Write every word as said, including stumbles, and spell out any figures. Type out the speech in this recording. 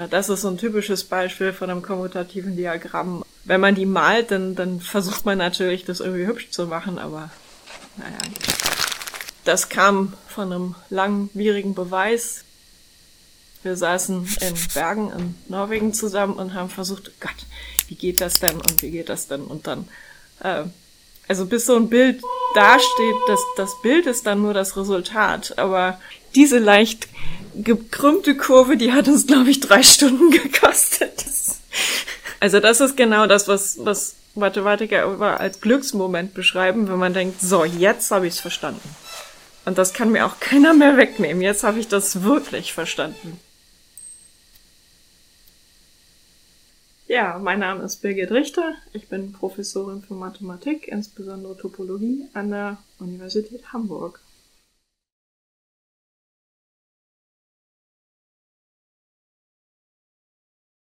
das ist so ein typisches Beispiel von einem kommutativen Diagramm. Wenn man die malt, dann, dann versucht man natürlich, das irgendwie hübsch zu machen, aber naja. Das kam von einem langwierigen Beweis. Wir saßen in Bergen in Norwegen zusammen und haben versucht, oh Gott, wie geht das denn und wie geht das denn? Und dann, äh, also bis so ein Bild dasteht, das, das Bild ist dann nur das Resultat. Aber diese leicht gekrümmte Kurve, die hat uns, glaube ich, drei Stunden gekostet. Also das ist genau das, was, was Mathematiker immer als Glücksmoment beschreiben, wenn man denkt, so, jetzt habe ich es verstanden. Und das kann mir auch keiner mehr wegnehmen. Jetzt habe ich das wirklich verstanden. Ja, mein Name ist Birgit Richter. Ich bin Professorin für Mathematik, insbesondere Topologie, an der Universität Hamburg.